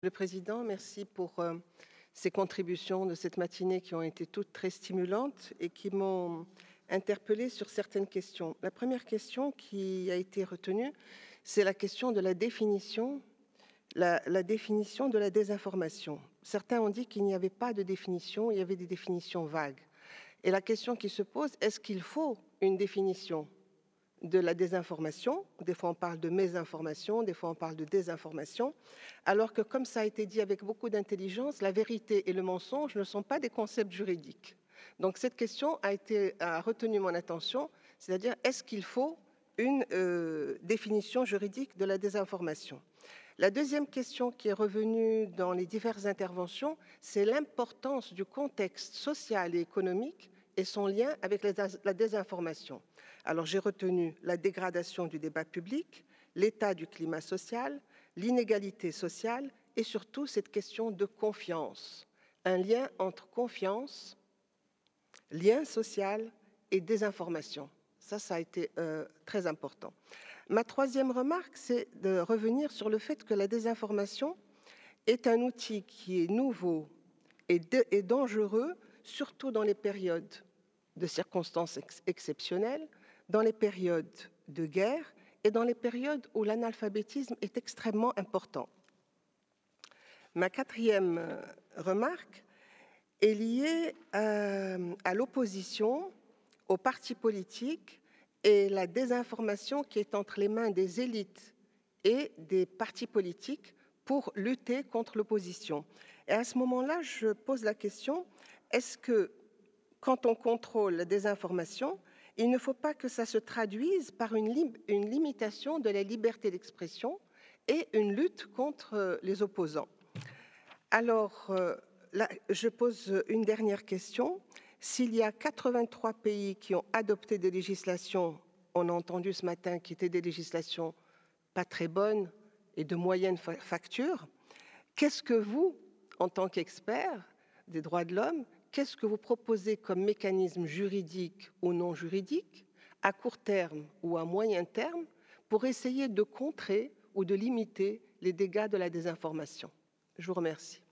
Le président, merci pour ces contributions de cette matinée qui ont été toutes très stimulantes et qui m'ont interpellée sur certaines questions. La première question qui a été retenue, c'est la question de la définition, la définition de la désinformation. Certains ont dit qu'il n'y avait pas de définition, il y avait des définitions vagues. Et la question qui se pose, est-ce qu'il faut une définition de la désinformation? Des fois on parle de mésinformation, des fois on parle de désinformation, alors que comme ça a été dit avec beaucoup d'intelligence, la vérité et le mensonge ne sont pas des concepts juridiques. Donc cette question a retenu mon attention, c'est-à-dire est-ce qu'il faut une définition juridique de la désinformation? La deuxième question qui est revenue dans les diverses interventions, c'est l'importance du contexte social et économique et son lien avec la désinformation. Alors j'ai retenu la dégradation du débat public, l'état du climat social, l'inégalité sociale et surtout cette question de confiance. Un lien entre confiance, lien social et désinformation. Ça a été très important. Ma troisième remarque, c'est de revenir sur le fait que la désinformation est un outil qui est nouveau et dangereux, surtout dans les périodes de circonstances exceptionnelles, dans les périodes de guerre et dans les périodes où l'analphabétisme est extrêmement important. Ma quatrième remarque est liée à l'opposition aux partis politiques et la désinformation qui est entre les mains des élites et des partis politiques pour lutter contre l'opposition. Et à ce moment-là, je pose la question, est-ce que quand on contrôle la désinformation, il ne faut pas que ça se traduise par une limitation de la liberté d'expression et une lutte contre les opposants? Alors, là, je pose une dernière question. S'il y a 83 pays qui ont adopté des législations, on a entendu ce matin, qui étaient des législations pas très bonnes et de moyenne facture, qu'est-ce que vous, en tant qu'expert des droits de l'homme, qu'est-ce que vous proposez comme mécanisme juridique ou non juridique, à court terme ou à moyen terme, pour essayer de contrer ou de limiter les dégâts de la désinformation? Je vous remercie.